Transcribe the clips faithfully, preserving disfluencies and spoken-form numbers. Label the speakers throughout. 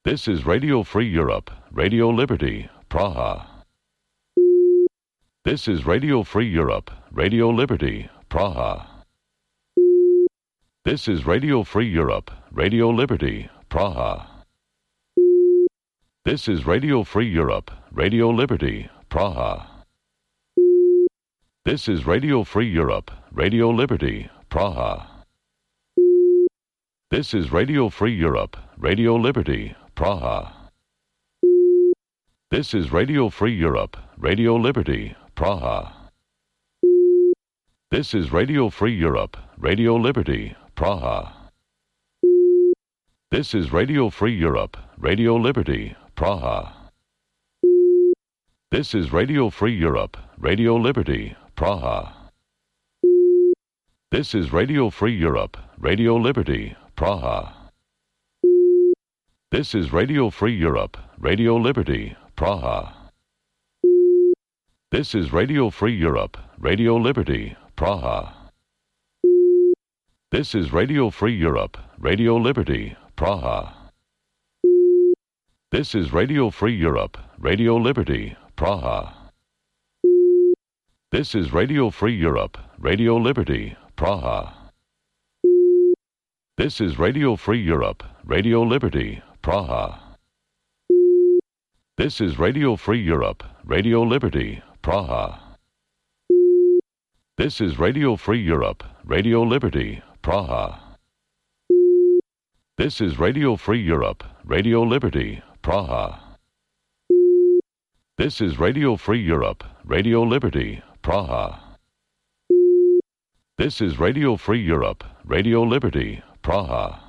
Speaker 1: This is Radio Free Europe, Radio Liberty, Praha. This is Radio Free Europe, Radio Liberty, Praha. This is Radio Free Europe, Radio Liberty, Praha. This is Radio Free Europe, Radio Liberty, Praha. This is Radio Free Europe, Radio Liberty, Praha. This is Radio Free Europe, Radio Liberty, Praha. This is Radio Free Europe, Radio Liberty, Praha. This is Radio Free Europe, Radio Liberty, Praha. This is Radio Free Europe, Radio Liberty, Praha. This is Radio Free Europe, Radio Liberty, Praha. This is Radio Free Europe, Radio Liberty, Praha. This is Radio Free Europe, Radio Liberty, Praha. This is Radio Free Europe, Radio Liberty, Praha. This is Radio Free Europe, Radio Liberty, Praha. This is Radio Free Europe, Radio Liberty, Praha. This is Radio Free Europe, Radio Liberty, Praha. This is Radio Free Europe, Radio Liberty, Praha. This is Radio Free Europe, Radio Liberty, Praha. This is Radio Free Europe, Radio Liberty, Praha. This is Radio Free Europe, Radio Liberty, Praha. This is Radio Free Europe, Radio Liberty, Praha. This is Radio Free Europe, Radio Liberty, Praha.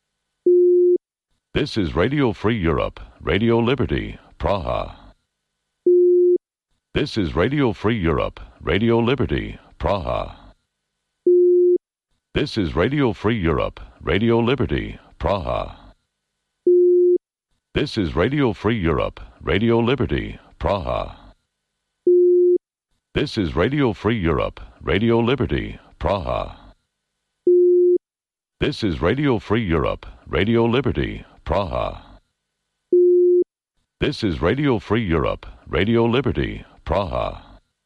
Speaker 1: This is Radio Free Europe, Radio Liberty, Praha. This is Radio Free Europe, Radio Liberty, Praha. This is Radio Free Europe, Radio Liberty, Praha. This is Radio Free Europe, Radio Liberty, Praha. This is Radio Free Europe, Radio Liberty, Praha. This is Radio Free Europe, Radio Liberty, Praha. This is Radio Free Europe, Radio Liberty, Praha.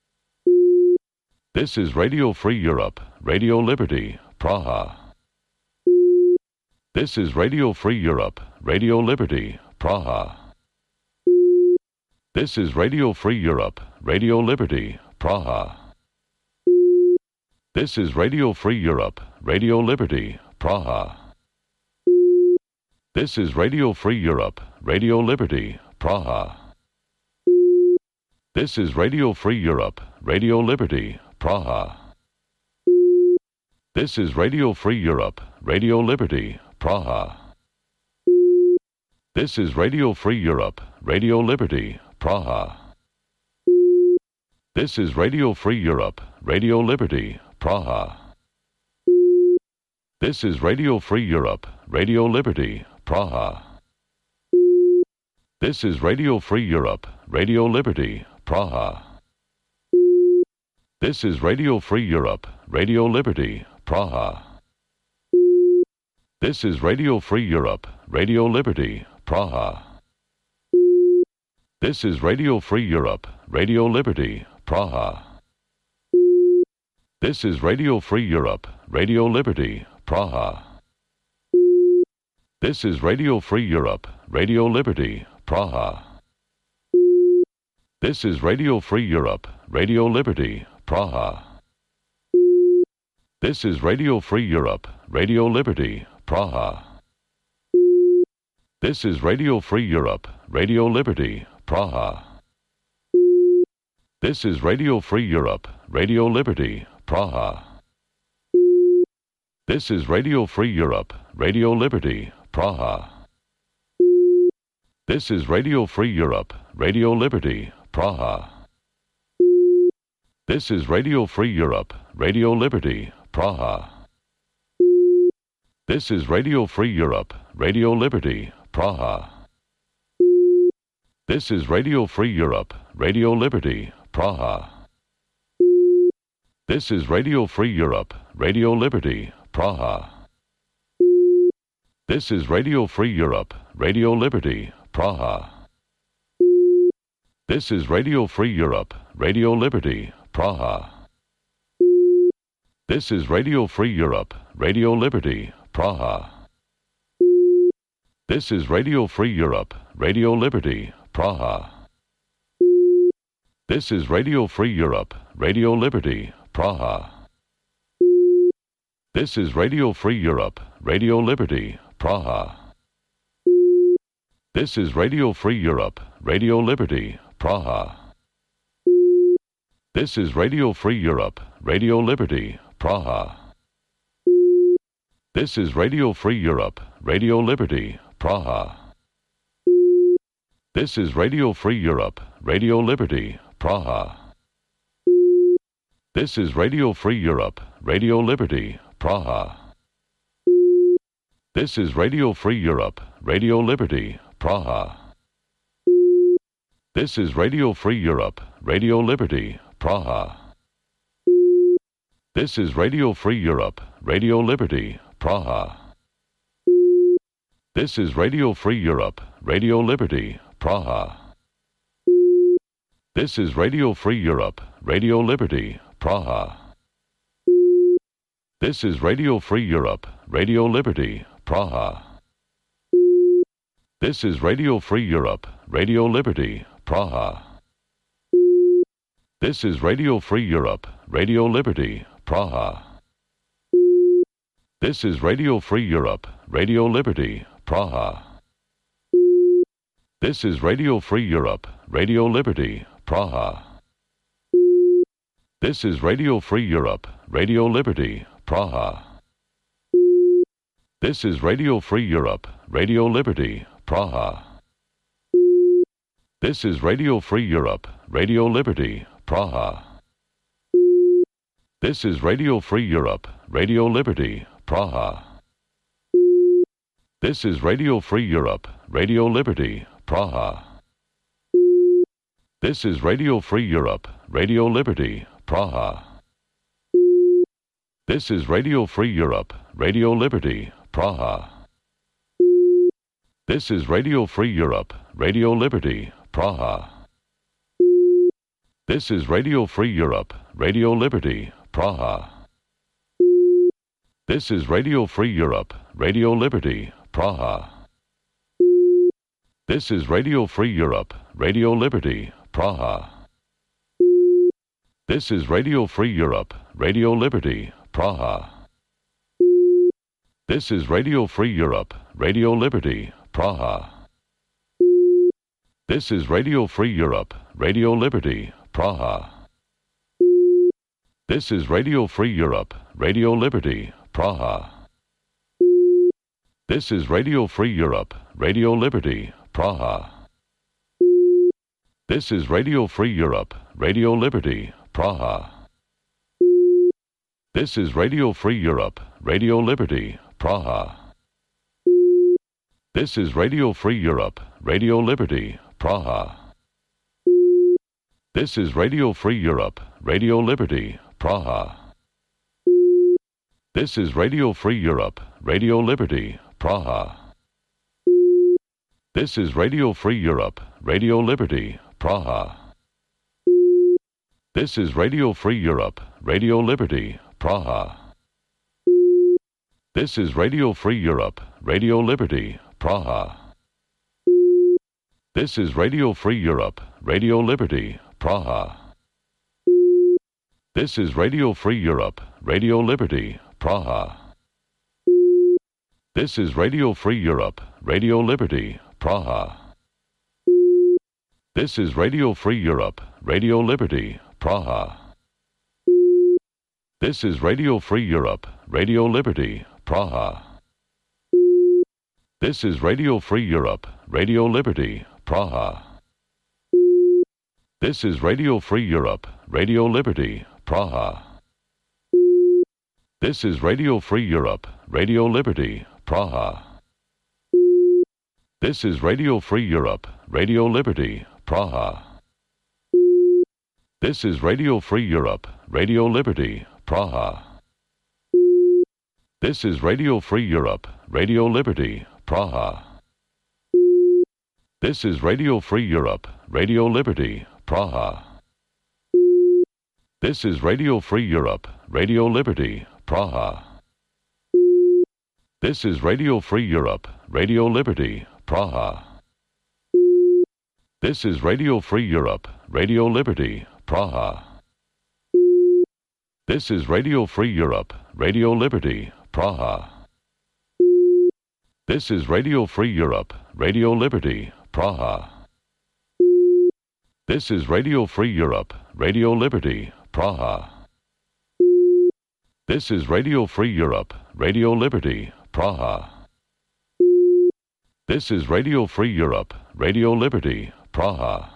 Speaker 1: This is Radio Free Europe, Radio Liberty, Praha. This is Radio Free Europe, Radio Liberty, Praha. This is Radio Free Europe, Radio Liberty, Praha. This is Radio Free Europe, Radio Liberty, Praha. This is Radio Free Europe, Radio Liberty, Praha. This is Radio Free Europe, Radio Liberty, Praha. This is Radio Free Europe, Radio Liberty, Praha. This is Radio Free Europe, Radio Liberty, Praha. This is Radio Free Europe, Radio Liberty, Praha. This is Radio Free Europe, Radio Liberty, Praha. This is Radio Free Europe, Radio Liberty, Praha. This is Radio Free Europe, Radio Liberty, Praha. This is Radio Free Europe, Radio Liberty, Praha. This is Radio Free Europe, Radio Liberty, Praha. This is Radio Free Europe, Radio Liberty, Praha. This is Radio Free Europe, Radio Liberty, Praha. This is Radio Free Europe, Radio Liberty, Praha. This is Radio Free Europe, Radio Liberty, Praha. This is Radio Free Europe, Radio Liberty, Praha. This is Radio Free Europe, Radio Liberty, Praha. This is Radio Free Europe, Radio Liberty, Praha. This is Radio Free Europe, Radio Liberty, Praha. This is Radio Free Europe, Radio Liberty, Praha. This is Radio Free Europe, Radio Liberty, Praha. This is Radio Free Europe, Radio Liberty, Praha. This is Radio Free Europe, Radio Liberty, Praha. This is Radio Free Europe, Radio Liberty, Praha. This is Radio Free Europe, Radio Liberty, Praha. This is Radio Free Europe, Radio Liberty, Praha. This is Radio Free Europe, Radio Liberty, Praha. This is Radio Free Europe, Radio Liberty, Praha. This is Radio Free Europe, Radio Liberty, Praha. This is Radio Free Europe, Radio Liberty, Praha. This is Radio Free Europe, Radio Liberty, Praha. This is Radio Free Europe, Radio Liberty, Praha. This is Radio Free Europe, Radio Liberty, Praha. This is Radio Free Europe, Radio Liberty, Praha. This is Radio Free Europe, Radio Liberty, Praha. This is Radio Free Europe, Radio Liberty, Praha. This is Radio Free Europe, Radio Liberty, Praha. This is Radio Free Europe, Radio Liberty, Praha. This is Radio Free Europe, Radio Liberty, Praha. This is Radio Free Europe, Radio Liberty, Praha. This is Radio Free Europe, Radio Liberty, Praha. This is Radio Free Europe, Radio Liberty, Praha. This is Radio Free Europe, Radio Liberty, Praha. This is Radio Free Europe, Radio Liberty, Praha. This is Radio Free Europe, Radio Liberty, Praha. This is Radio Free Europe, Radio Liberty, Praha. This is Radio Free Europe, Radio Liberty, Praha. This is Radio Free Europe, Radio Liberty, Praha. This is Radio Free Europe, Radio Liberty, Praha. This is Radio Free Europe, Radio Liberty, Praha. This is Radio Free Europe, Radio Liberty, Praha. This is Radio Free Europe, Radio Liberty, Praha. This is Radio Free Europe, Radio Liberty, Praha. This is Radio Free Europe, Radio Liberty, Praha. This is Radio Free Europe, Radio Liberty, Praha. This is Radio Free Europe, Radio Liberty, Praha. This is Radio Free Europe, Radio Liberty, Praha. This is Radio Free Europe, Radio Liberty, Praha. This is Radio Free Europe, Radio Liberty, Praha. This is Radio Free Europe, Radio Liberty, Praha. This is Radio Free Europe, Radio Liberty, Praha. This is Radio Free Europe, Radio Liberty, Praha. This is Radio Free Europe, Radio Liberty, Praha. This is Radio Free Europe, Radio Liberty, Praha. This is Radio Free Europe, Radio Liberty, Praha. This is Radio Free Europe, Radio Liberty, Praha. This is Radio Free Europe, Radio Liberty, Praha. This is Radio Free Europe, Radio Liberty, Praha. This is Radio Free Europe, Radio Liberty, Praha. This is Radio Free Europe, Radio Liberty, Praha. This is Radio Free Europe, Radio Liberty, Praha. This is Radio Free Europe, Radio Liberty, Praha. This is Radio Free Europe, Radio Liberty, Praha. This is Radio Free Europe, Radio Liberty, Praha. This is Radio Free Europe, Radio Liberty, Praha. This is Radio Free Europe, Radio Liberty, Praha. This is Radio Free Europe, Radio Liberty, Praha. This is Radio Free Europe, Radio Liberty, Praha. This is Radio Free Europe, Radio Liberty, Praha. This is Radio Free Europe, Radio Liberty, Praha. This is Radio Free Europe, Radio Liberty, Praha. This is Radio Free Europe, Radio Liberty, Praha. This is Radio Free Europe, Radio Liberty, Praha. This is Radio Free Europe, Radio Liberty, Praha. This is Radio Free Europe, Radio Liberty, Praha. This is Radio Free Europe, Radio Liberty, Praha. This is Radio Free Europe, Radio Liberty, Praha. This is Radio Free Europe, Radio Liberty, Praha.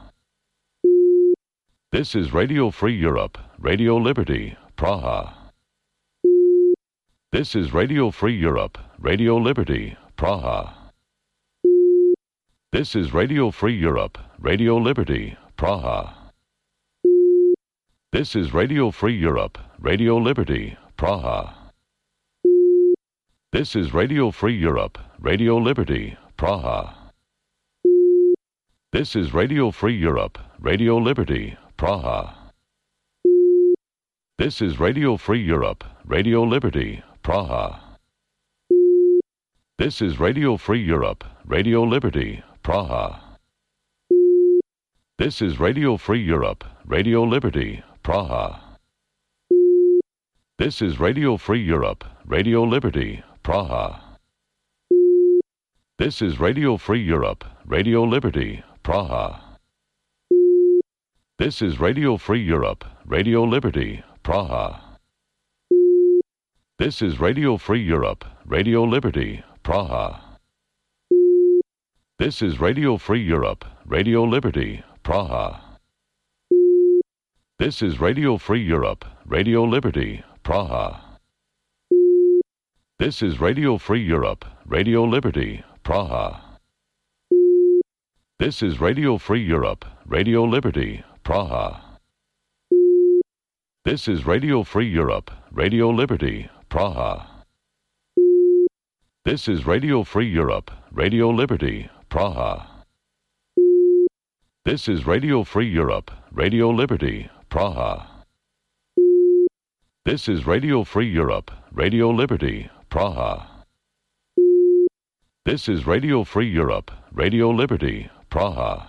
Speaker 1: This is Radio Free Europe, Radio Liberty, Praha. This is Radio Free Europe, Radio Liberty, Praha. This is Radio Free Europe, Radio Liberty, Praha. This is Radio Free Europe, Radio Liberty, Praha. This is Radio Free Europe, Radio Liberty, Praha. This is Radio Free Europe, Radio Liberty, Praha. This is Radio Free Europe, Radio Liberty, Praha. This is Radio Free Europe, Radio Liberty, Praha. This is Radio Free Europe, Radio Liberty, Praha. This is Radio Free Europe, Radio Liberty, Praha. This is Radio Free Europe, Radio Liberty, Praha. This is Radio Free Europe, Radio Liberty, Praha. This is Radio Free Europe, Radio Liberty, Praha. This is Radio Free Europe, Radio Liberty, Praha. This is Radio Free Europe, Radio Liberty, Praha. This is Radio Free Europe, Radio Liberty, Praha. This is Radio Free Europe, Radio Liberty, Praha. This is Radio Free Europe, Radio Liberty, Praha. This is Radio Free Europe, Radio Liberty, Praha. This is Radio Free Europe, Radio Liberty, Praha. This is Radio Free Europe, Radio Liberty, Praha. This is Radio Free Europe, Radio Liberty, Praha.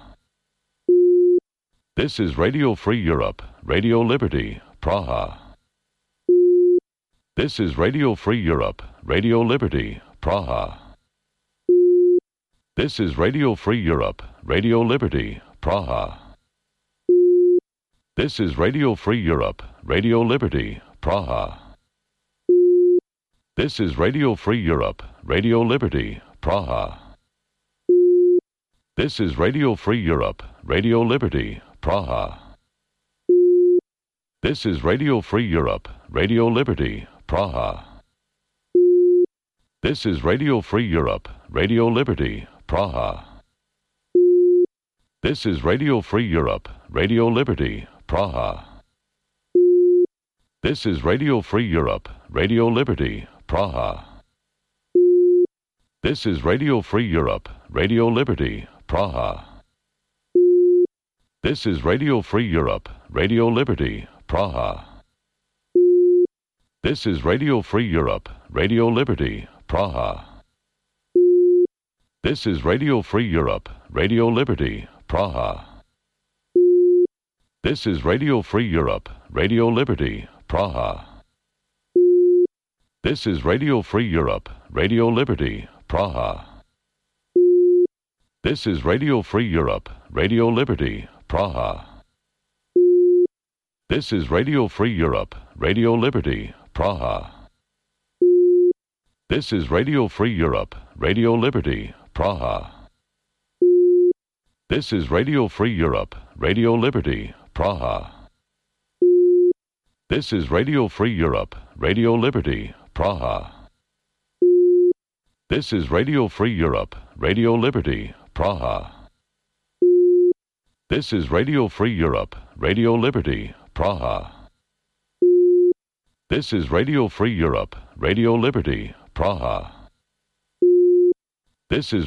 Speaker 1: This is Radio Free Europe, Radio Liberty, Praha. This is Radio Free Europe, Radio Liberty, Praha. This is Radio Free Europe, Radio Liberty, Praha. This is Radio Free Europe, Radio Liberty, Praha. This is Radio Free Europe, Radio Liberty, Praha. This is Radio Free Europe, Radio Liberty, Praha. This is Radio Free Europe, Radio Liberty, Praha. This is Radio Free Europe, Radio Liberty, Praha. This is Radio Free Europe, Radio Liberty, Praha. This is Radio Free Europe, Radio Liberty, Praha. This is Radio Free Europe, Radio Liberty, Praha. This is Radio Free Europe, Radio Liberty, Praha. This is Radio Free Europe, Radio Liberty, Praha. This is Radio Free Europe, Radio Liberty, Praha. This is Radio Free Europe, Radio Liberty, Praha. This is Radio Free Europe, Radio Liberty, Praha. This is Radio Free Europe, Radio Liberty, Praha. This is Radio Free Europe, Radio Liberty, Praha. This is Radio Free Europe, Radio Liberty, Praha. This is Radio Free Europe, Radio Liberty, Praha. This is Radio Free Europe, Radio Liberty, Praha. This is Radio Free Europe, Radio Liberty, Praha. This is Radio Free Europe, Radio Liberty, Praha. This is Radio Free Europe, Radio Liberty, Praha. This is